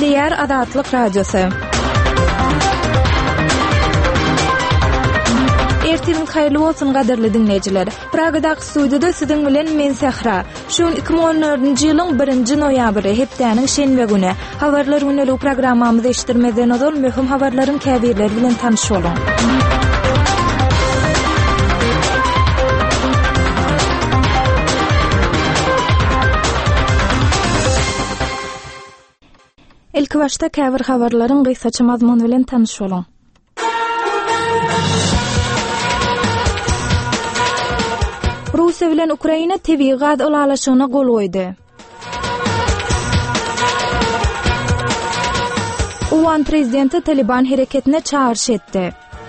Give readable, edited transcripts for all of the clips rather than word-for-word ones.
Diýär Adatlyk Radiosu. Ertemiz hayırlı bolsun gaderli dinleyijiler. Pragadaky studiýada siziň bilen men Sehra. Şu 2014-nji ýylyň 1-nji noýabry hepdeniň şenbe güni. Habarlar günlük programmamyzy eşitdirmeden öňe möhüm habarlaryň käbirleri bilen tanışýalyň. İlk başta käbir habarlaryň gysgaça mazmuny bilen tanışýalyň. Russiýa bilen Ukraina tebii gaz alalaşygyna gol goýdy. Uwan prezidenti Taliban hereketine çağrış etdi.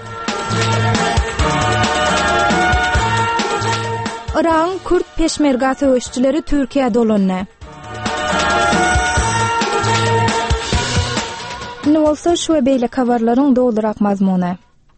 Iran Kürt peşmerga söwüşçileri Türkiýe dolandy. Ne bolsa şu beýle habarlaryň doldurak mazmuny.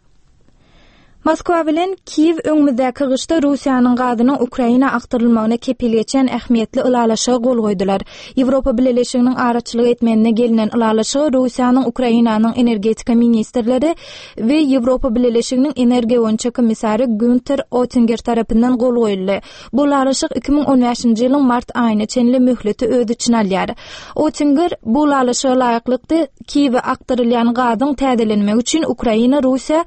Moskwa bilen Kiyew öňümüzdäki gyşda Russiýanyň gazynyň Ukraina aktyrylmagyna kepil geçen ähmiýetli ılalaşyga gol goýdular. Ýewropa Birleşiginiň araçylyk etmenine gelinen ılalaşyga Russiýanyň Ukrainanyň energetika ministrleri we Ýewropa Birleşiginiň energiýa boýunça komissary Günther Oettinger tarapyndan gol goýuldy. Bu ılalaşyk 2015-nji ýylyň mart aýyna çenli möhleti öz içine alýar. Oettinger bu ılalaşyga laýyklykdy Kiyewe aktyrylýan gazyň täzelenmegi üçin Ukraina Russiýa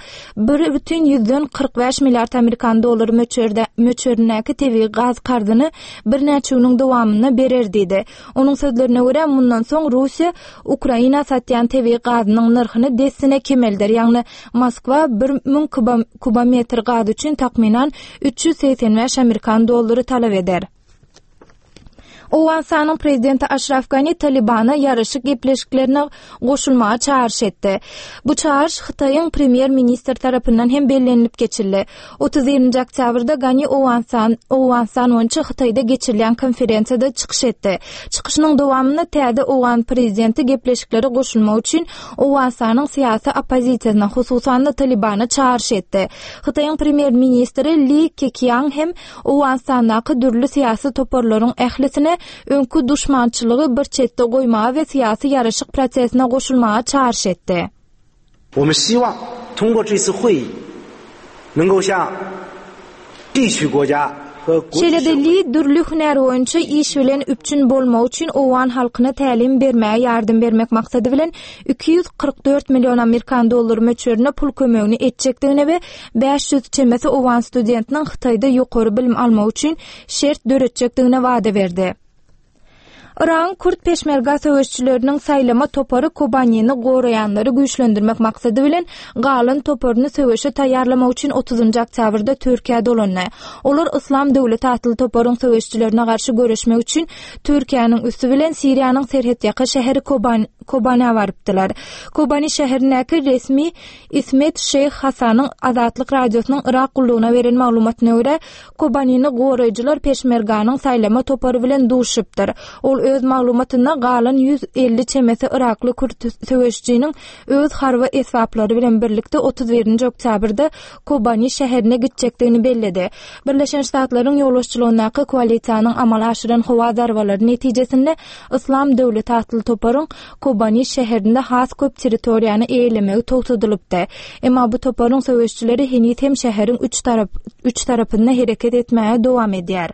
1,45 milyard Amerikan dollary möçörünäki tebii gaz kardyny bir näçe ýylyň dowamyna berer diýdi. Onuň sözlerine görä mundan soň Russiýa Ukraina satýan tebii gazynyň narhyny desine kemeldir. Ýagny Moskwa 1000 kubometr gaz üçin takminan 385 Amerikan dollary talap eder. Owansanyň prezidenti Ashraf Ghani Talibana ýaraşyk gepleşiklerine goşulmaga çağrış etdi. Bu çağrış Hytaýyň premier ministr tarapyndan hem bellenip geçildi. 30 oktýabrda Ghani Owansan boýunça Hytaýda geçirilen konferensiýada çykyş etdi. Çykyşynyň dowamyna täze Owan prezidenti gepleşiklere goşulmak üçin Owansanyň syýasy opozisiýasyna, hususan da Talibana çağrış etdi. Hytaýyň premier ministri Lee Keqiang hem Owansandaky dürli syýasy toparlaryň ählisine öňkü duşmançylygy bir çetde goýmaga we syýasy ýaraşyk prosesine goşulmaga çağrış etdi. 我们希望通过这次会议能够向地区国家和国际社会 dürli hünär boýunça iş bilen üpçün bolmak üçin Owan halkyna tälim bermäge ýardym bermek maksady bilen 244 milyon Amerikan dollary möçörüne pul kömegini etjekdigine we 500 çemesi Owan studentiniň Hytaýda ýokary bilim almak üçin şert döretjekdigine wada berdi. Iran Kürt peşmerga söwüşçileriniň saýlama topary Kobanyny goraýanlary güýçlendirmek maksady bilen galyn toparyny söwüşe taýýarlamak üçin 30 oktýabrda Türkiýe dolandy. Olar Islam döwleti atly toparyň söwüşçilerine garşy göreşmek üçin Türkiýanyň üstü bilen Siriýanyň serhet ýaky şäheri Kobany'a barypdylar. Kobany şäherindäki resmi İsmet Şeyh Hasanyň Adatlyk Radiosynyň Irak gullugyna beren maglumatyna görä, Kobanyny goraýjylar peşmerganyň saýlama topary bilen duşypdyr. Ol öz maglumatyna galyn 150 çemesi Irakly Kürt söwüşçiniň öz harba esbaplary bilen birlikde 31 oktýabrda Kobany şäherine gitjekdigini belledi. Birleşen Ştatlaryň ýolbaşçylygynaky koalisiýanyň amala aşyran howa darbalary netijesinde Islam döwleti atly toparyň Kobany şäherinde has köp territoriýany eýlemegi togsadylypdy. Emma bu toparyň söwüşçileri henüz hem şäheriň üç tarapynda hereket etmäge dowam edýär.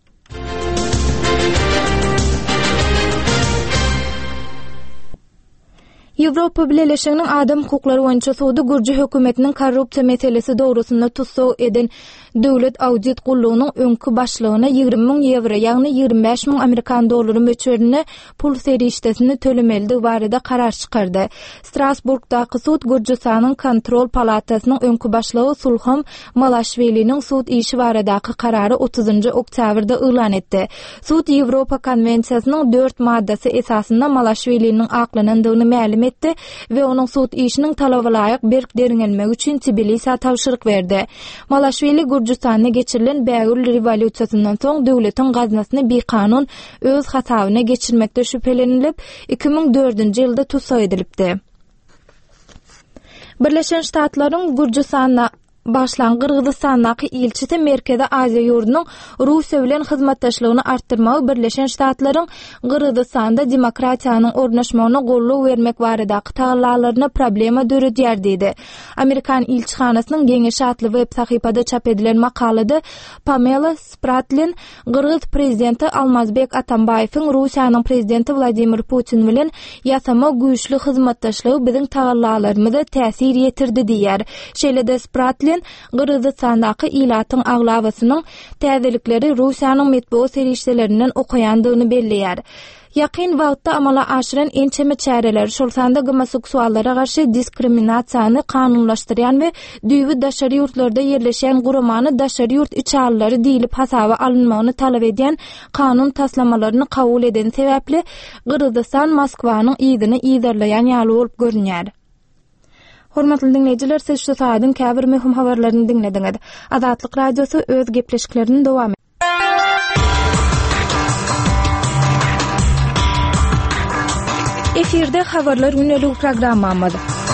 Ýewropa Birleşiginiň adam hukuklary boýunça sudy Gürji hökümetiniň korrupsiýa meselesi dogrusynda tutsaw eden döwlet audit gullugynyň öňkü başlygyna 20.000 euro, ýagny 25.000 Amerikan dollary möçörüne pul serişdesini tölemeli barada karar çykardy. Strasburgdaky sud Gürjistanyň kontrol palatasynyň öňkü başlygy Sulham Malaşviliň sud işi baradaky karary 30 oktýabrda elan etdi. Sud Ýewropa konwensiýasynyň 4 maddasy esasynda Malaşviliň aklanandygyny ma'lum etdi we onuň sud işiniň talaba laýyk berkderilenmegi üçin Tbilisiýe tapşyryk berdi. Malaşvili Gürjistanyna geçirilen bägül revolýusiýasyndan soň döwletiň gaznasyny bekanun öz hasabyna geçirmekde şüphelenilip 2004-nji ýylda tutsak edilipdi. Birleşen Ştatlaryň başlan Qırgızstandaky ilçisi Merkezi Aziya ýurdunyň Russiýa bilen hyzmatdaşlygyny artdyrmagy Birleşen Ştatlaryň Qırgızstanda demokratiýanyň ornaşmagyna golluk bermek baradaky taýlanlaryna problema döredýär diýdi. Amerikan ilçihanasynyň geňeşi atly web sahypasynda çap edilen makalada Pamela Spratlin Qırgız prezidenti Almazbek Atambayewiň Russiýanyň prezidenti Vladimir Putin bilen ýasama güýçli hyzmatdaşlygy biziň taýlanlarymyza täsir ýetirdi diýär. Şeýle-de Spratlin Qırgızstandaky ilatyň aglawasynyň täzelikleri Russiýanyň medeniýet serişdelerinden okuyandygyny belleýär. Ýakyn wagtda amala aşyran ençeme çäreler şol sanda homoseksuallara garşy diskriminasiýany kanunlaşdyrýan we düýbi daşary ýurtlarda ýerleşen guramany daşary ýurt içalary diýilip hasaba alynmagyny talap edýän kanun taslamalaryny kabul eden sebäpli Qırgızstan Moskwanyň ýygyny ýydarlaýan ýaly bolup görünýär. Hormatly dinleýijiler, siz şu saýdyň käbir möhüm habarlaryny dinlediňiz. Azatlyk radiosu öz gepleşiklerini dowam etdi. Efirde habarlar günlük programmamız.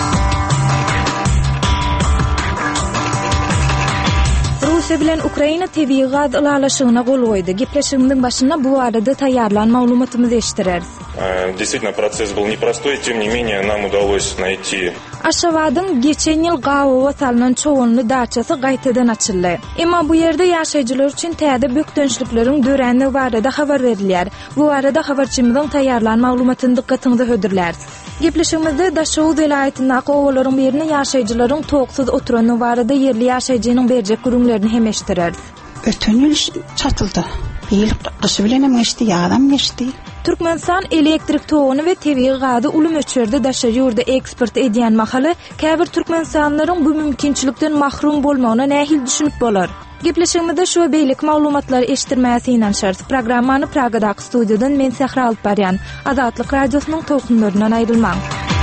Russiýa bilen Ukraina tebii gaz ulalaşygyna gol goýdy. Gepleşigimiň başynda bu arada taýýarlan maglumatymyzy eşitdireriz. Действительно, процесс был непростой, тем не менее нам удалось найти. Aşawadyň geçen ýyl gawaga salynan çoğunly daçasy gaýtadan açyldy. Emma bu ýerde ýaşaýjylar üçin täze bökdönçlikleriň dörenligi barada habar berilýär. Bu arada habarçymyzyň taýýarlan maglumatyny dikkatiňize hödürler. Gepleşigimizde Daşow welaýatynyň owalaryň birini ýaşaýjylaryň toksuz oturanyny barada ýerli ýaşaýjynyň berjek gürüňlerini hem eşitdireriz. Ötön ýyl çatyldy. Ýyl gyşy bilen geçdi, ýagdan geçdi. Türkmenistan elektrik togyny we tebii gazy uly möçberde daşary ýurda eksport edýän mahaly käbir türkmenistanlaryň bu mümkinçilikden mahrum bolmagyna nähil düşünip bolar. Gepleşigimizde şu beýlik maglumatlary eşitdirmäsi şart. Programmany Pragadaky studiýadan men Sahra alyp barýan. Azatlyk radiosynyň toksunlaryndan aýrylmaň.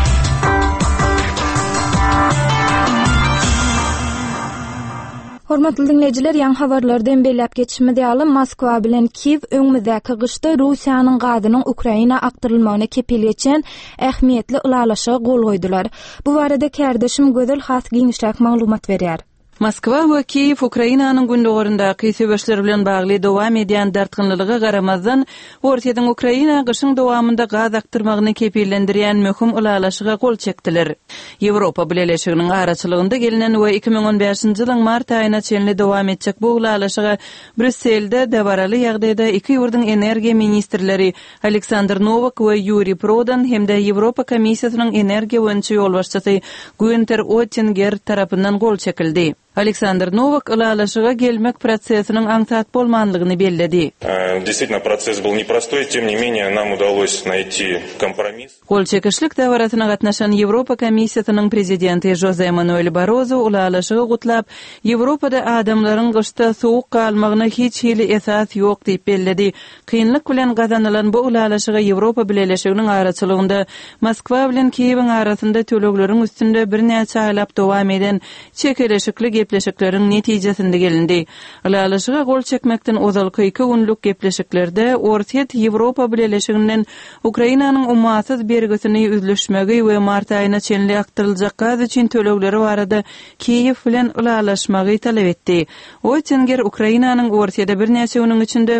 Hormatly dinleýijiler, ýa habarlardan belläp geçişimiz ýaly Moskwa bilen Kiýew öňümüzdäki gyşda Russiýanyň gazynyň Ukraina aktarylmagyna kepil geçen ähmiýetli ulalaşyga gol goýdular. Bu barada kärdeşim Gözel has giňişlik maglumat berýär. Moskwa we Kiýew Ukrainanyň gündogorundaky söwüşler bilen bagly dowam edýän dartgynlylyga garamazdan ortadan Ukraina gyşyň dowamında gaz aktyrmagyny kepillendirýän möhüm ulalaşyga gol çekdiler. Ýewropa bileşiginiň araçylygynda gelinen we 2015-nji ýylyň mart aýyna çenli dowam etjek bu ulalaşyga Brüsselde debaraly ýagdaýda iki ýurdun energiýa ministrleri Aleksandr Novak we Yuri Prodan hemde Ýewropa Komissiýasynyň energiýa boýunça ýolbaşçysy Günther Oettinger tarapyndan gol çekildi. Aleksandr Novak ulalaşyga gelmek prosesiniň aňsat bolmanlygyny belledi. Действительно, процесс был непростой, тем не менее нам удалось найти компромисс. Gol çekişlik dawaratyna gatnaşan Ýewropa Komissiýasynyň prezidenti Jose Manuel Barroso ulalaşyga gutlap, Ýewropada adamlaryň gyşda sowuk galmagyna hiç hili esas ýok diýip belledi. Kynlyk bilen gazanylan bu ulalaşyga Ýewropa bileşiginiň araçylygynda Moskwa bilen Kiýewiň arasynda tölekleriň üstünde bir näçe aýlap dowam eden çekeleşikli gepleşikleriň netijesinde gelindi. Ulalaşyga gol çekmekden ozalky 2 günlük gepleşiklerde ortaýat Ýewropa bileşiginden Ukrainanyň ummatsız bergisini üzleşmegi we mart aýyna çenli aktyryljak gaz üçin tölegleri barada Kiýew bilen ulalaşmagy talap etdi. Oettinger Ukrainanyň ortaýada bir näçe günüň içinde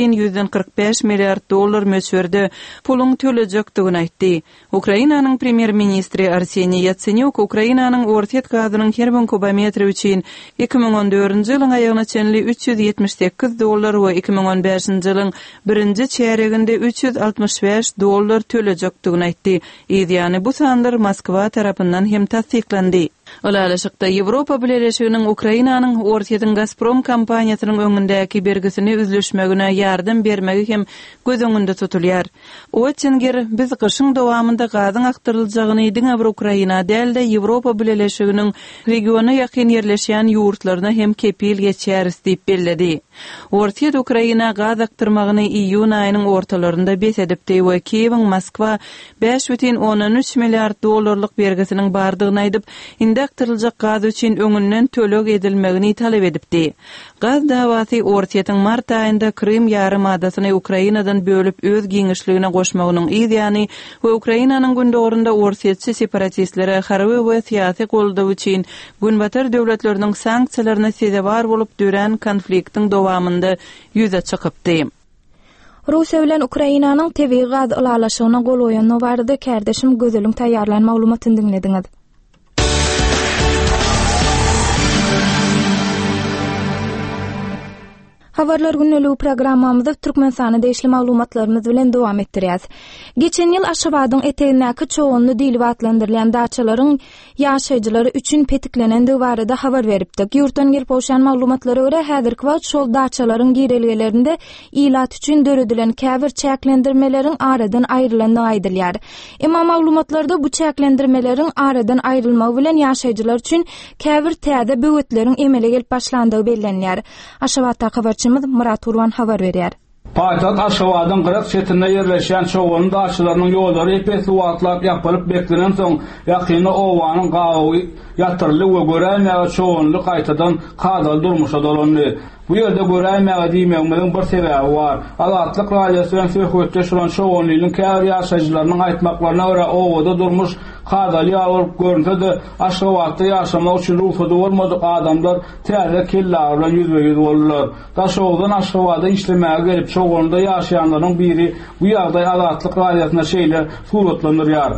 1,45 milliard dollar möçberde puluň tölejakdygyny aýtdy. Ukrainanyň premier ministri Arseniy Yatsenyuk Ukrainanyň ortaýat gazynyň her bir kubometri üçin 2014-nji ýylyň aýagyna çenli 378 dollar we 2015-nji ýylyň birinji çäreginde 365 dollar tölejakdygyny aýtdy. Ýani bu sanlar Moskwa tarapyndan hem tasdiklandi. Ulalaşykda Ýewropa bileşiginiň Ukrainanyň ortaýadan Gazprom kompaniýasynyň öňündäki bergisini üzleşmegine ýardym bermegi hem göz öňünde tutulýar. Oettinger biz gyşyň dowamında gazyň aktyryljagyny diňe bir Ukraina dälde Ýewropa bileşiginiň regiona ýakyn ýerleşýän ýurtlaryna hem kepil geçýäris diýip belledi. Ortaýat Ukraina gaz aktyrmagyny iýun aýynyň ortalarynda besedipdi we Kiýewiň Moskwa 5,13 milliard dollarlyk bergisiniň bardygyny aýdyp, indi ýerde aktarylacak gaz üçin öňünden tölek edilmegini talep edipdi. Gaz dawasy ortaýatyň mart aýynda Krym ýarymadasyny Ukrainadan bölüp öz giňişligine goşmagynyň ýa-ni we Ukrainanyň gündogurunda ortaýatçy separatistlere harby we syýasy goldaw üçin günbatar döwletleriniň sanksiýalaryna sezebar bolup dören konfliktiň dowamynda ýüze çykypdy. Russiýa bilen Ukrainanyň tebii gaz alalaşygyna gol goýanyny barada kärdeşim gözeliň taýýarlan maglumatyny dinlediňiz. Habarlar günnäli programmamyzda Türkmenistany değişli maglumatlarymyz bilen dowam etdirýäs. Geçen ýyl Aşgabatyň etegindäki çoğunly dili atlandyrylan daçalaryň ýaşaýjylary üçin petiklenende barada habar beripdik. Ýurtdan gelip bolşan maglumatlara görä häzirki wagt şol daçalaryň girelgelerinde ilat üçin döredilen käbir çäklendirmeleriň aradan aýrylandygy aýdylýar. Emma maglumatlarda bu çäklendirmeleriň aradan aýrylmagy bilen ýaşaýjylar üçin käbir täze böwütleriň emele gelip başlandygy bellenýär. Aşgabatda habarçymyz Murat Urwan habar berýär. Paýtaht Aşgabatyň gyrak çetinde ýerleşen çoğun daçylarynyň ýollary epes wagtlap ýapylyp beklenen soň ýakyny owanyň gawy ýatyrly we göräýmäge çoğunly gaýtadan kadal durmuşa dolandy. Bu ýerde göräýmäge diýmegiň bir sebäbi bar. Azatlyk radiosyň söhbetde şuran çoğunlygyň käbir ýaşaýjylarynyň aýtmaklaryna görä owada durmuş kadal ýalyp görünse-de Aşgabatda ýaşamak üçin ruhsat bolmadyk adamlar täze kelläre bilen ýüzbeýüz boldular. Daşowdan Aşgabatda işlemäge gelip çoğunlukda ýaşaýanlaryň biri bu ýagdaý Azatlyk radiosyna şeýle suratlandyrýar.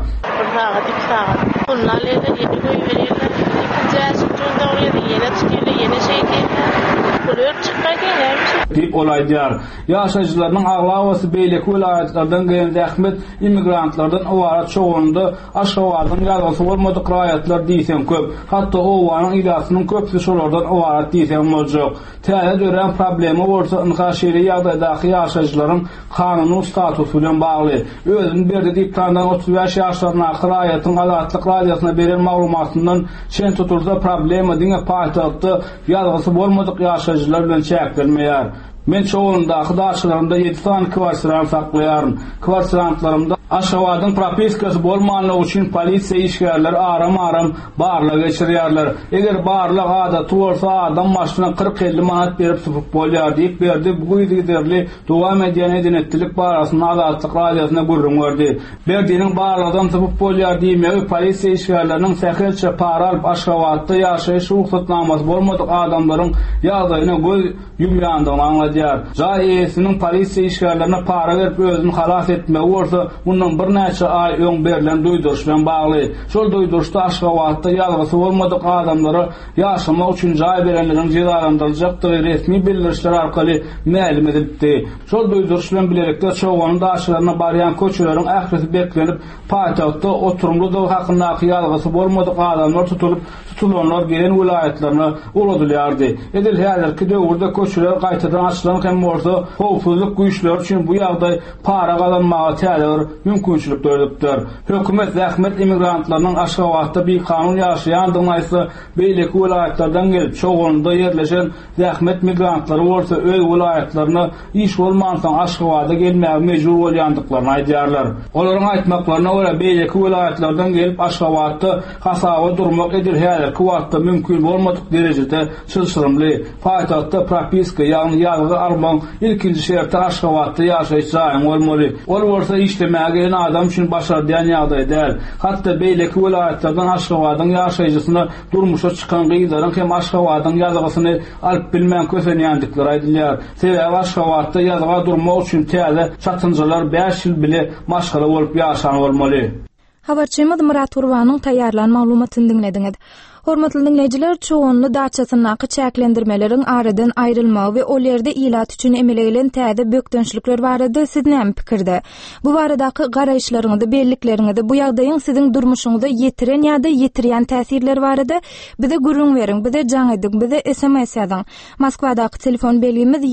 Dip olaýdyar. Ýaşaýjylaryň aglawasy beýleki welaýatlardan gelen zähmet immigrantlardan owara çoğunlukda Aşgabatyň ýagasy bolmadyk raýatlar diýsem köp. Hatda owanyň ilasynyň köpsi şolardan owara diýsem boljak. Täze dören problemi bolsa ynhaşyry ýagdaýdaky ýaşaýjylaryň kanuny statusy bilen bagly. Özüň berdi diýipdandan 35 ýaşlaryna raýatyň Azatlyk radiosyna beren maglumatyndan şen tutulsa problema diňe paýtahtda ýagasy bolmadyk ýaşaýjylar bilen çäklenmeýär. Men çoğundaky daşlarymda 7 tane kvartirant saklaýarym. Kvartirantlarymda Aşgabatyň propiskasy bolmanlygy üçin polisiýa işgärleri aram-aram barlyga geçirýärler. Eger barlyk adaty bolsa adam maşyna 40-50 manat berip süpüp bolýar diýip berdi. Bu giderli dowam edýän edinetlik barasyny Azatlyk radiosyna gurrun berdi. Berdiňiň barlygydan süpüp bolýar diýmegi polisiýa işgärleriniň sähelçe para alyp Aşgabatda ýaşaýyş ruhsatnamasy bolmadyk adamlaryň ýagdaýyna göz ýumýandygyny anladýar. Jaýesiniň polisiýa işgärlerine para berip özüni halas etmegi bolsa bundan bir näçe ay öň berilen duýduruş bilen bagly. Şol duýduruşda Aşgabatda ýalgasy bolmadyk adamlara ýaşamak üçin jaý berenleriň jezalandyryljakdygy resmi bildirişler arkaly ma'lum edildi. Şol duýduruş bilen bilerekde çoğunlyň daşlaryna barýan köçeleriň ähli beklenip paýtahtda oturumly dow hakyndaky ýalgasy bolmadyk adamlar tutulanlar gelen vilayetlerine uladylýardy. Edil häzirki döwürde köçeler gaýtadan açylan hem bolsa howpsuzlyk güýçleri üçin bu ýagdaý para gazanmagy täze mümkinçilik döredipdir. Hökümet zähmet immigrantlarynyň Aşgabatda bir kanun ýaşaýandygyny aýtsa, beýleki vilayetlerden gelip çoğunlukda ýerleşen zähmet migrantlary bolsa öz vilayetlerine iş bolmansoň Aşgabatda gelmäge mejbur bolýandyklaryny aýdýarlar. Olaryň aýtmaklaryna görä beýleki vilayetlerden gelip Aşgabatda hasaba durmak edil häzirki wagtda mümkin bolmadyk derejede çylşyrymly. Paýtahtda propiska ýagny ýalgy almaň ilkinji şerti Aşgabatda ýaşaýyş jaýyň bolmaly. Ol bolsa işlemäge gelen adam üçin başardyň ýagdaý däl. Hatda beýleki vilayetlerden Aşgabatyň ýaşaýjysyna durmuşa çykan gyýlaryň hem Aşgabatyň ýazygysyny alyp bilmän kösenýändikleri aýdylýar. Sebäbi Aşgabatda ýazga durmak üçin täze çatynjylar 5 ýyl bile maşgala bolup ýaşan bolmaly. Habarçymyz Murat Urwanyň taýýarlan maglumatyny dinlediňiz. Hormatly dinleýijiler, çoğunly daçasynaky çäklendirmeleriň aradan aýrylmagy we ol ýerde ilat üçin emele gelen täze bökdönçlikler barada siz näme pikirde? Bu baradaky garaýşlaryňyzda, bellikleriňizde bu ýagdaýyň siziň durmuşyňyzda ýetiren ýa-da ýetirýän täsirleri barada bize gurrun beriň, bize jaň ediň, bize SMS ýazyň. Moskwadaky telefon belgimiz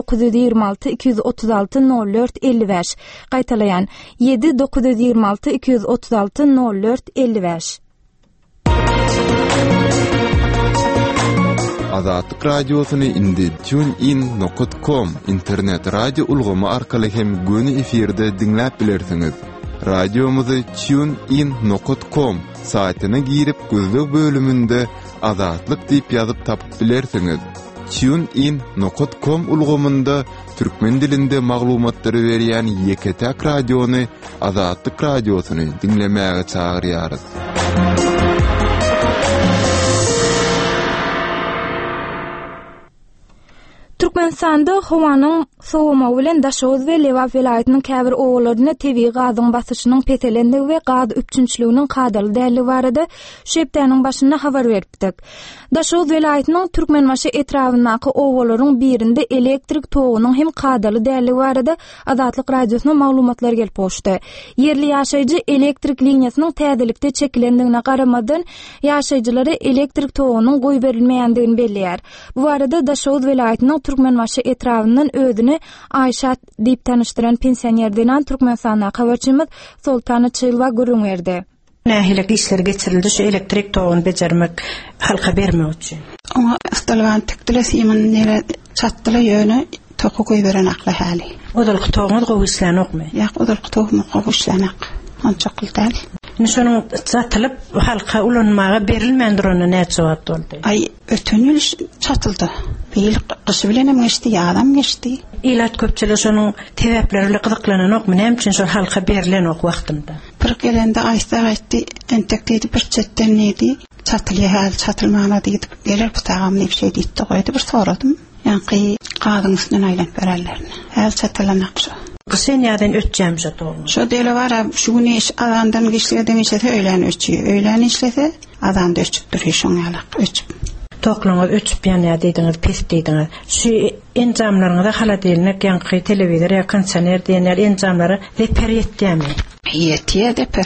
7926 236 04 55. Gaýtalaýan 7926 236 04 55. Azatlyk radiosyny indi tunein.com internet radio ulgamy arkaly hem göni efirde dinläp bilersiňiz. radiomuzu tunein.com saytyna girip gözlük bölümünde azatlyk diýip ýazyp tapyp bilersiňiz. tunein.com ulgamynda türkmen dilinde maglumatlary berýän Ýeketek radiony Azatlyk radiosyny dinlemäge çagyrýarys. Türkmenistanda howanyň sowama bilen Daşoz we Lewap welaýatynyň käbir owlaryna tebii gazyň basyşynyň petelendigi we gaz üpçünçliginiň gadaly däli barada şepdäniň başyna habar beripdik. Daşoz welaýatynyň Türkmenmaşy etrafyndaky owlaryň birinde elektrik togunyň hem gadaly däli barada Azatlyk radiosyna maglumatlar gelip goşdy. Yerli ýaşaýjy elektrik liniýasynyň täzelikde çekilendigine garamadan ýaşaýjylary elektrik togunyň goý berilmeýändigini belliýär. Bu barada Daşoz welaýatynyň Türkmenmaşy etrafyndan özüni Aýşat diýip tanışdyran pensionerden Türkmenistana habarçymyz Sultana Çylwa gürüň berdi. Nähilek işler geçirildi şu elektrik toğunu becermek halka bermek üçin. Ona istalgan tekdiles iman nere çatdyla ýöne toku goý beren akla hali. Odalyk toğunu gowy işlenokmy? Ýa, odalyk toğunu gowy işlenek. Onça kıltal. Şonu çatylyp halka ulanmaga berilmendir ona näçe wagt boldy? Ay, ötün ýyl çatyldy. Beýil gyşy bilen geçdi, ýadam geçdi. İlat köpçüle şonuň tebäpleri gyzyklananokmy? Näme üçin şol halka berilen ok wagtynda? Bir gelende aýsa aýtdy, entekdi bir çetden nedi? Çatylýa hal çatylmana diýip geler bu tagamy bir şey diýdi goýdy, bir soradym. Ýa-ni gazyň üstünden aýlanyp bererlerni. Hal çatylanak şu. Sen ýadan ötjäm şu toğun. Şu dele bara şu güni iş adandan geçlige demişse öýlen öçüyor. Öýlen işlese adanda öçüp durýar şoňalak öçüp. Toklanyň öçüp ýa-ni diýdiňiz, pes diýdiňiz. Şu enjamlaryňda haladelnek ýa-ni telewizor ýa kondisioner diýenler enjamlary reper etdiňmi? Ýetýär reper.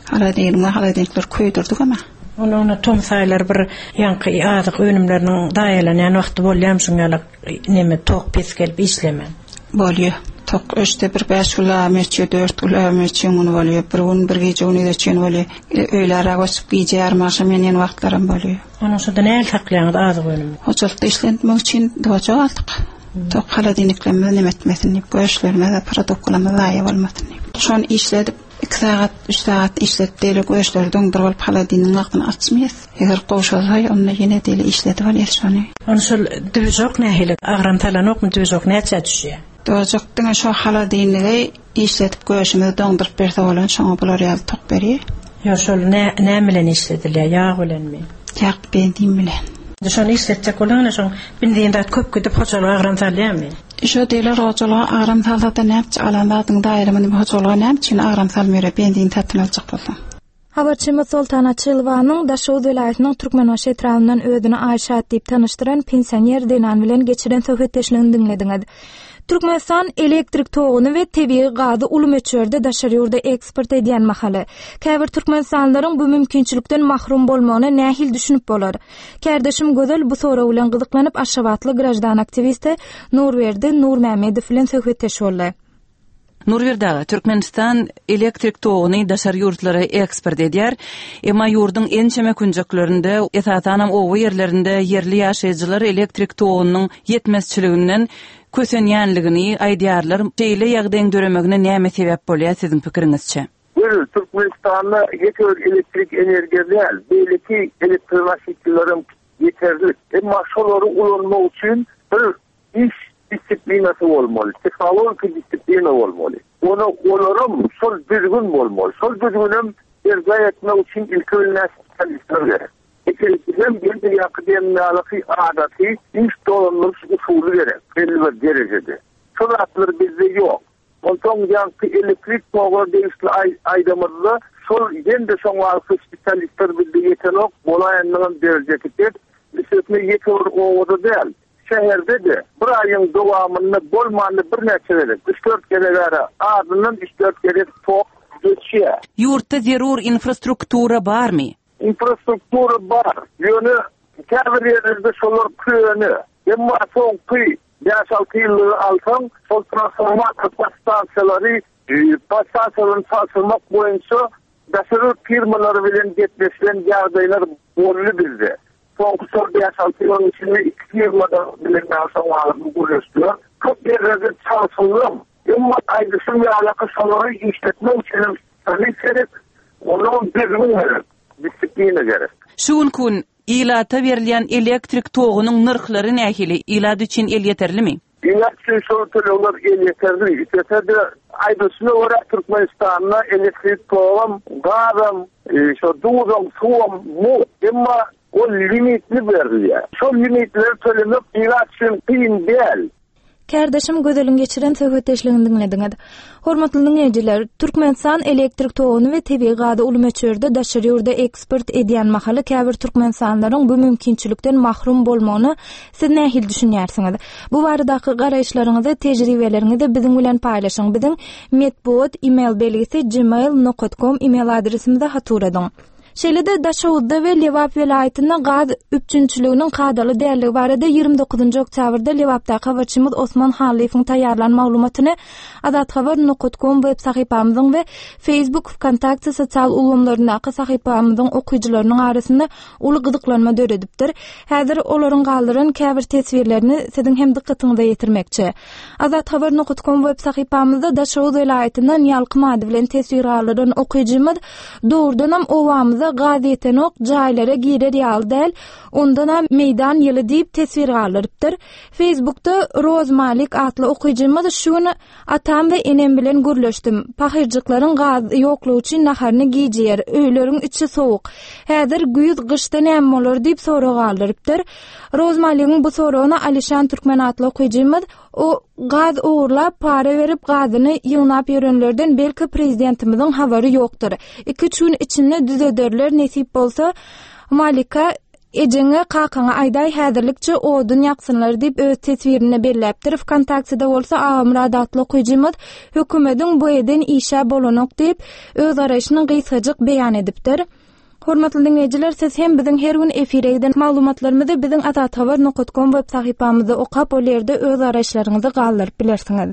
Haladelner köýdürdik ama. Onu tom saylar bir ýa-ni azyk önümleriniň daýalanýan wagty bolýar şoňalak neme tok pes gelip işlemen. Bolýar. Tok öşte bir 5 kilometre 4 kilometre ýyňyny bolýar. Bir gün bir gece ony da çyn bolýar. Öýlere goşup gece armaşam menen wagtlarym bolýar. Onu şonda näme taklaýan azyk önüm? Hoçalykda işlenmek üçin doja aldyk. Tok haladeniklenme näme etmesin diýip göýüşlerime protokolama laýyk bolmasyn diýip. Şonu işledip 2 saat 3 saat işledip dele göýüşleri döňdür bolup haladeniň wagtyny açmýas. Eger goşalsa onu ýene dele işledip bolýar şonu. Onu şol düzok nähile agran talanokmy düzok näçe düşýär? Dojokdyň şu haladenigi işletip göýüşimi döňdürip berse bolan şoňa bular ýaly tok berýär. Ýa şol näme bilen işledilýär? Ýag bilenmi? Ýag benzin bilen. Şonu işletjek bolan şoň benzinde köp gidip hoçalyga agran salýarmy? Şu deler hoçalyga agran salda näçe alandatyň daýrymyny hoçalyga näçe agran salmýar benzin tatmajak bolsa. Habarçymyz Sultana Çylwanyň Daşoz welaýatynyň Türkmenmaşy etrafyndan özüni Aýşat diýip tanışdyran pensioner denan bilen geçiren söhbetleşigini dinlediňiz. Türkmenistan elektrik toguny we tebii gazy uly möçberde daşary ýurda eksport edýän mahaly. Käbir türkmenistanlaryň bu mümkinçilikden mahrum bolmagyna nähil düşünüp bolar. Kärdeşim Gözel bu soraw bilen gyzyklanyp Aşgabatly grajdan aktivisti Nurberdi Nurmämedow bilen söhbetleşip boldy. Nurberdi, Türkmenistan elektrik toguny daşary ýurtlara eksport edýär. Emma ýurdun ençeme künjeklerinde, esasanam owy ýerlerinde yerli ýaşaýjylar elektrik togunyň ýetmezçiliginden kösenýänligini aýdýarlar. Şeýle ýagdaýyň döremegine näme sebäp bolýar siziň pikiриňizçe? Türkmenistan'da yeter elektrik enerji değil, belki elektroniklerin yeterli. Ama şoları ulanma için bir iş disiplinası olmalı, teknoloji disiplini olmalı. Onların sol düzgün olmalı. Sol düzgünüm icra etmek için ilk önce çalıştırılır. Ekilikten bir de akademiyalık adati iş dolanmış usulü gerek, belli bir derecede. Şuratlar bizde yok. Ondan yankı elektrik toğu değişli aydamızda sol yende soňalky spesialistler bildi yetenok bolaýanlygyň derecesinde üstüne yeter owada değil. Şehirde de bir ayın dowamında bolmanly bir näçe berip 3-4 kelegäre adynyň 3-4 kere tok geçýär. Ýurtda zerur infrastruktura barmy? Infrastruktura bar. Ýöne käbir ýerlerde şolar köni. Emma soňky ýaşalty ýyly alsaň, sol transformator stansiýalary pasasylaryny satmak boýunça daşary firmalary bilen getmeşilen ýagdaýlar boldy bizde. Soňky sol ýaşalty ýylyň içinde 2 firmada bilen ýaşaýan köp ýerlerde çalışylýar. Emma aýdyşyň ýaly şolary işletmek üçin Tabii onun bir disiplini gerek. Şuun kun ilata verilen elektrik toğunun nırxları nähili ilad üçün el yeterlimi? İlad üçün şortlar el yeterli. İstese de aydısını olarak Türkmenistan'la elektrik toğum, gazım, şu duzum, suum, mu, ama o limitli veriliyor. Şu limitleri söylemek ilad üçün kıyım değil. Kardeşim gözelin geçiren söhbetleşligini dinlediňiz. Hormatly dinleýijiler, Türkmenistan elektrik toguny we tebii gady uly möçürde daşary ýurda eksport edýän mahaly käbir türkmenistanlaryň bu mümkinçilikden mahrum bolmagyny siz nähil düşünýärsiňiz? Bu baradaky garaýşlaryňyzy, tejribeleriňizi biziň bilen paýlaşyň. Biziň medbuat email belgisi gmail.com email adresimizde hatur ediň. Şeýlede Daşawudda we Lewap welaýatyna gaz üpçünçiliginiň kadaly därligi barada 29 oktýabrda Lewapda habarçymyz Osman Halifowyň taýýarlan maglumatyny adathabar.com web sahypamyzyň we Facebook, Kontakty sosial ulamlaryndaky sahypamyzyň okuyjylarynyň arasynda uly gyzyklanma döredipdir. Häzir olaryň galdyran käbir tesbirlerini siziň hem dikkatiňize ýetirmekçi. Adathabar.com web sahypamyzda Daşawud welaýatynyň ýalkymady bilen tesbir alan okuyjymyz dogrudan owamyza gazetenok jaýlara girer ýaly däl, ondan meýdan ýyly diýip tesbir alypdyr. Facebookda Rozmalik atly okuyjymyz şuny atam we enem bilen gürleşdim. Pahyrjyklaryň gaz ýoklugy üçin naharyny giýjer, öýleriň içi sowuk. Häzir güýüz gyşda näme bolar diýip sorag alypdyr. Rozmalikň bu soragyny Alişan Türkmen atly okuyjymyz o gaz uğurlap para verip gazyny ýygnap ýörenlerden belki prezidentimiziň habary ýokdur. 2-3 gün içinde düzederler nesip bolsa Malika ejeňe kakaňa aýday häzirlikçe odun ýaksynlar diýip öz tesbirini belläpdir. Kontaktyda bolsa Amrad atly okuyjymyz hökümetiň bu eden işe bolanok diýip öz araşyny gysgaçyk beýan edipdir. Hormatly dinleýijiler, siz hem biziň her gün efire giden maglumatlarymyzy biziň adathabar.com web sahypamyzda okap o ýerde öz araşlaryňyzy galdyryp bilersiňiz.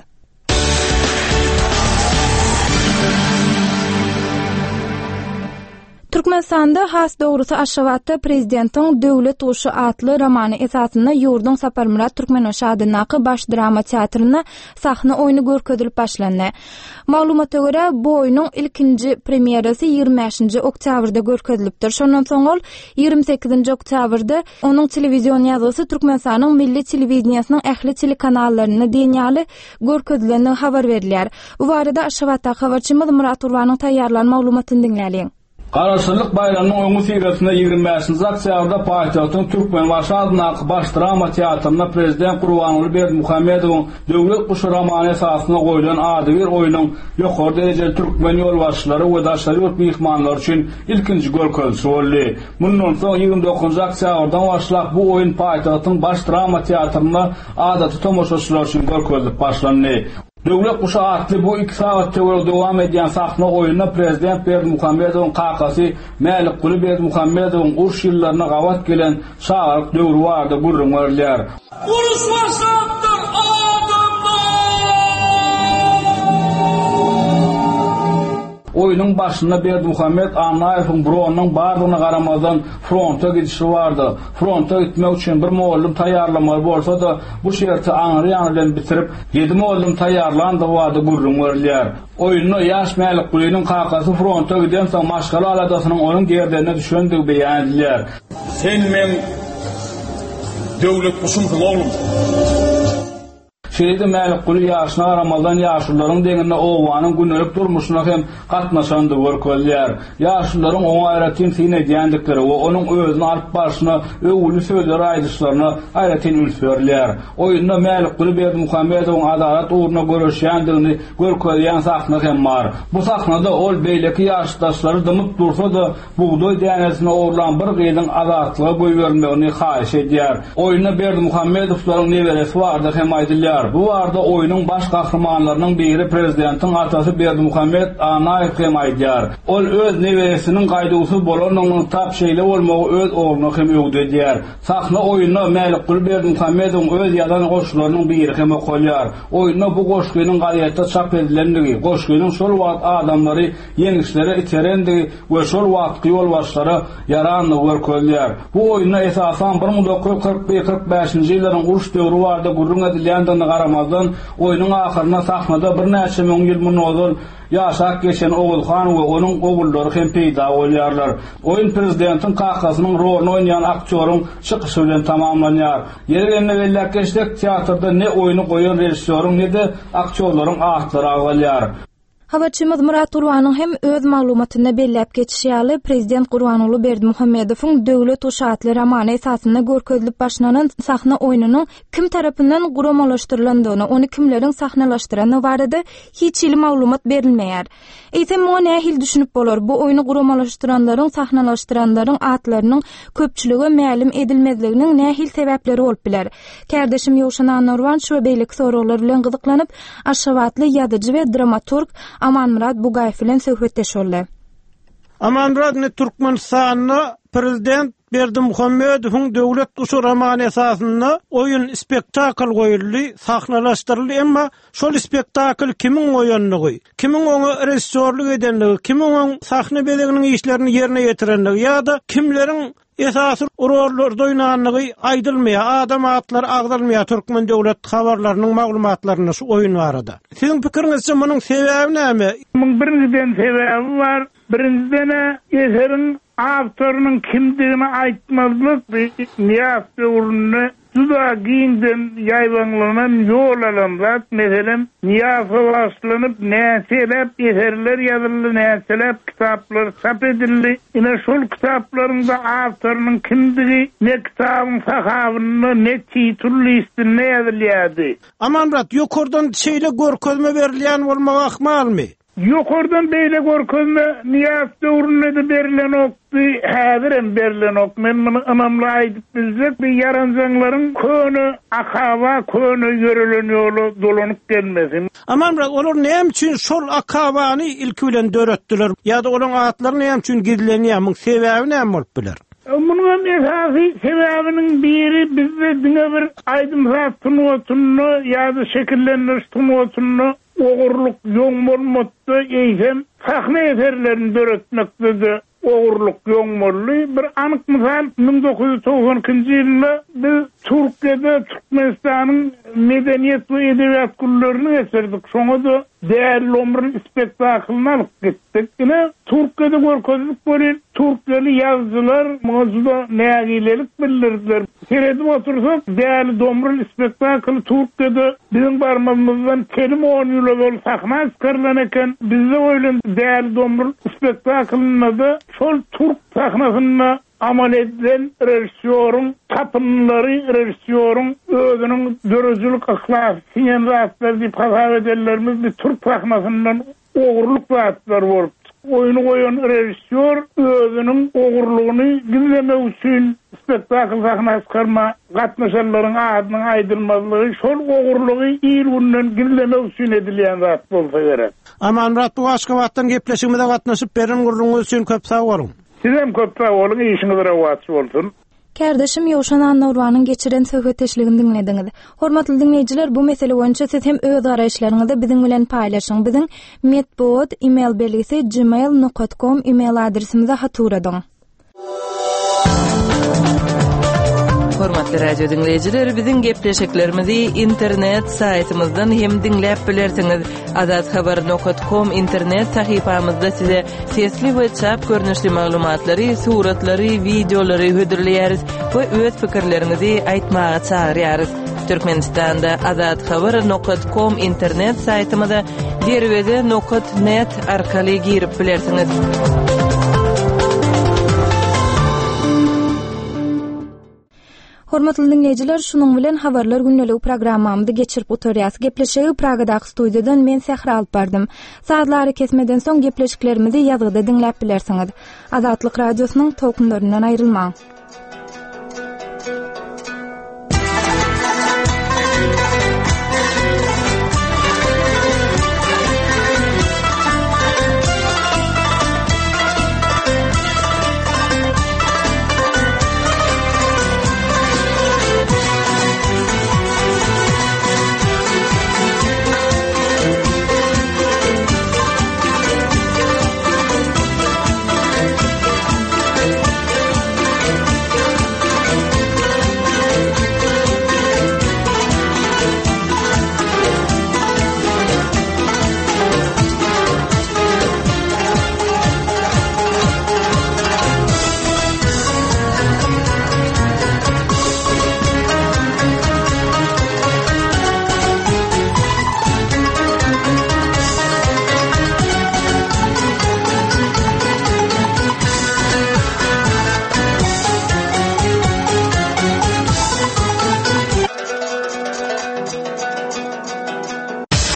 Türkmenistanda has dogrusu Aşgabatda prezidentiň Döwlet uşy atly romany esasyna ýurdun Saparmurat Türkmenoş adynaky baş drama teatryna sahna oýny görkezilip başlandy. Maglumata görä bu oýnyň ilkinji premierasy 25 oktýabrda görkezilipdir. Şondan soň ol 28 oktýabrda onuň telewizion ýazgysy Türkmenistanyň milli telewizionynyň ähli telekanallaryna diýňäli görkezileni habar berilýär. Bu barada Aşgabatda habarçymyz Murat Urwanyň taýýarlan maglumatyny dinläliň. Garaşsyzlyk bayramynyň öňü fiýrasynda 25 oktýabrda paýtagtyň Türkmenbaş adynaky baş drama teatryna prezident Gurbanuly Berdimuhammedowyň Döwlet uşy romany esasyna goýulan ady bir oýnyň ýokary derejeli türkmen ýolbaşçylary we daşary mehmanlar üçin ilkinji görkezilişi boldy. Mundan soň 29 oktýabrdan başlap bu oýun paýtagtyň baş drama teatryna adaty tomoşaçylar üçin görkezilip başlandy. Döwlet uşy atly bu 2 saat dowam edýän sahna oýunyna prezident Berdimuhammedowyň kakasy Mälik Guly Berdimuhammedowyň urş ýyllaryna gawat gelen şaharlyk döwri barada gurrun berilýär. Urş başlandyr Oýunyň başynda Berdimuhammed Anaýewiň Bronyň bardygyna garamazdan fronta gidişi bardy. Fronta gitmek üçin bir mollum taýýarlamaly bolsa da bu şerti aňry bilen bitirip 7 mollum taýýarlandy bardy gurrun berilýär. Oýuny ýaş Mälik Gulynyň kakasy fronta giden soň maşgala aladasynyň onuň gerderine düşendigi beýan edilýär. Sen men döwlet guşumyň oglum. Şeýle Mälik Guly ýaşyna garamazdan ýaşlaryň deňinde owanyň günlük durmuşyna hem gatnaşandy görkezilýär. Ýaşlaryň oňa aýratyn syny diýendikleri we onuň özüni alyp başyna öwüli sözler aýdyşlaryna aýratyn ülferler. Oýunda Mälik Guly Berdimuhammedowyň adalet uğruna görüşýändigini görkezýän sahna hem bar. Bu sahnada ol beýleki ýaşdaşlary dymyp dursa da buğdoý dänesine oglan bir gyýdyň adatlyga goý bermegini haýyş edýär. Oýunda Berdimuhammedowyň neweresi bardy hem aýdylýar. Bu arada oýunyň baş gahrmanlarynyň biri prezidentiň atasy Berdimuhammed Anaýew hem aýdýar. Ol öz neweresiniň gaýdagusy bolanyň tap şeýle bolmagy öz ogluny hem öwdedýär. Sahna oýunyna Mälik Guly Berdimuhammedowyň öz ýadan goşgularynyň biri hem okulýar. Oýunda bu goşgynyň gaýatda çap edilendigi, goşgynyň şol wagt adamlary ýeňişlere iterendigi we şol wagt ýolbaşçylary yaranly görkezilýär. Bu oýuna esasan 1945-nji ýyllaryň uruş döwri barada gurrun edilýän garamazdan oýunyň ahyryna sahnada bir näçe müň ýyl munozul ýaşap geçen Ogulhan we onuň ogullary hem peýda bolýarlar. Oýun prezidentiň kahkasynyň rolunu oýnayan aktyoryň çykyşy bilen tamamlanýar. Ýerine welläkeşdek teatrda ne oýuny goýan rejissöryň ne de aktyorlaryň atlary agalýar. Habarçymyz Murat Gurwanyň hem öz maglumatyna belläp geçýärli prezident Gurwanuly Berdimuhammedowyň döwlet uşaatly romany esasyna görkezilip başlanan sahna oýunynyň kim tarapyndan guramalaşdyrylandygyny, ony kimleriň sahnalaşdyrany barada hiç ýyly maglumat berilmeýär. Eýsem o nähil düşünüp bolar? Bu oýuny guramalaşdyranlaryň, sahnalaşdyranlaryň atlarynyň köpçüligi mälim edilmezliginiň nähil sebäpleri bolup biler. Kardeşim Ýowşan Anarwan şu beýlik soralar bilen gyzyklanıp, aşawatly ýazyjy we dramaturg Amanmurat Bugaýew bilen söhbetleşýärler. Amanmurat Türkmenistan'da prezident Berdimuhammedowyň döwlet uşu romany esasyna oýun spektakl goýuldy, sahnalaşdyryldy, emma şol spektakl kimiň oýanlygy, kimiň oňa rejissörlük edenligi, kimiň oň sahna beleginiň işlerini ýerine ýetirenligi ýa-da kimleriň esasy rollarda oýnanlygy aýdylmaýar, adam atlar agdalmaýar türkmen döwlet habarlarynyň maglumatlaryny şu oýun barada. Siziň pikiriňizçe munyň sebäbi näme? Munyň birinciden sebäbi bar. Birinciden eserin awtorynyň kimdigini aýtmazlyk Niyaz döwrüne juda giňden ýaýbanlanan ýol alanlar, meselem Niyaz başlanyp näçelep eserler ýazyldy, näçelep kitaplar çap edildi. Ine şol kitaplarynda awtorynyň kimdigi, ne kitabyň sahabyny, ne titullisini ýazylýardy. Amanmurat, ýokurdan şeýle görkezme berilýän bolmagy ahmalmy? Ýokurdan beýle görkezme Niyaz döwrüne de berilen okdy, häzirem berilen ok. Men muny anamla aýdyp bilsek, bir ýaranjaňlaryň köni akaba, köni ýörelen ýolu dolanyp gelmesin. Amanmurat, olar näme üçin şol akabany ilki bilen döretdiler? Ýa-da olaryň atlary näme üçin gidilenýär? Muň sebäbi näme bolup biler? Munyň esasy sebäbiniň biri bizde diňe bir aýdymsat tunuwatyny ýa-da şekillendiriş tunuwatyny ogurluk ýoň bolmapdy, eýsem sahna eserlerini döretmekde ogurluk ýoň boldy. Bir anyk mysal 1992-nji ýylda biz Türkiýede Türkmenistanyň medeniýet we edebiýat gullaryny eserdik. Şoňa da däl omry spektaklyny alyp gitdik. Ine Türkiýede görkezlik bolan türkçeli ýazgylar mowzuda nägilelik bildirdiler. Seredip otursak däl omry spektakly Türkiýede bizim barmamyzdan kelim 10 ýyl bol sahna çıkarılan eken, bizde oýlan däl omry spektaklyny da şol türk sahnasyna amal edilen rejissörün tapınları, rejissörün özünün dörözülük ahlak, siyen rahatlar deyip hasap edenlerimiz bir Türk sahnasından oğurluk rahatlar var. Oyunu koyan rejissör özünün oğurluğunu gizleme usul spektakl sahnasına çıkarma, katnaşanların adının aydılmazlığı, şol oğurluğu iyi bundan gizleme usul edilyen rahat olsa gerek. Amanmurat, bu Aşgabatdan gepleşigimizde katnaşyp berim gurulduğunuz üçin köp sag bolun. Sizem köp sag bolun, işiniz rawatçy bolsun. Kardeşim Ýowşan Anarwanyň geçiren söhbetleşligini dinlediňiz. Hormatly dinleýijiler, bu mesele boýunça siz hem öz garaşlaryňyzy biziň bilen paýlaşyň. Biziň medpod email belgisi gmail.com email adresimize haturadyň. Hormatly radio dinleyijiler, biziň gepleşiklerimizi internet saytymyzdan hem dinläp bilersiňiz. azathabar.com internet sahypamyzda size sesli we çap görnüşli maglumatlary, suratlary, videolary hödürleýäris we öz pikirlerinizi aýtmaga çagyrýarys. Türkmenistanda azathabar.com internet saytymyza derwede.net arkaly girip bilersiňiz. Hormatly dinleyijiler, şunuň bilen habarlar günnelik programmamyzdy geçirip oturýas. Gepleşigi Pragadaky studiýadan men Sehra alyp bardym. Saatlary kesmeden soň gepleşiklerimizi ýazgyda dinläp bilersiňiz. Azatlyk radiosynyň tokunlaryndan aýrylmaň.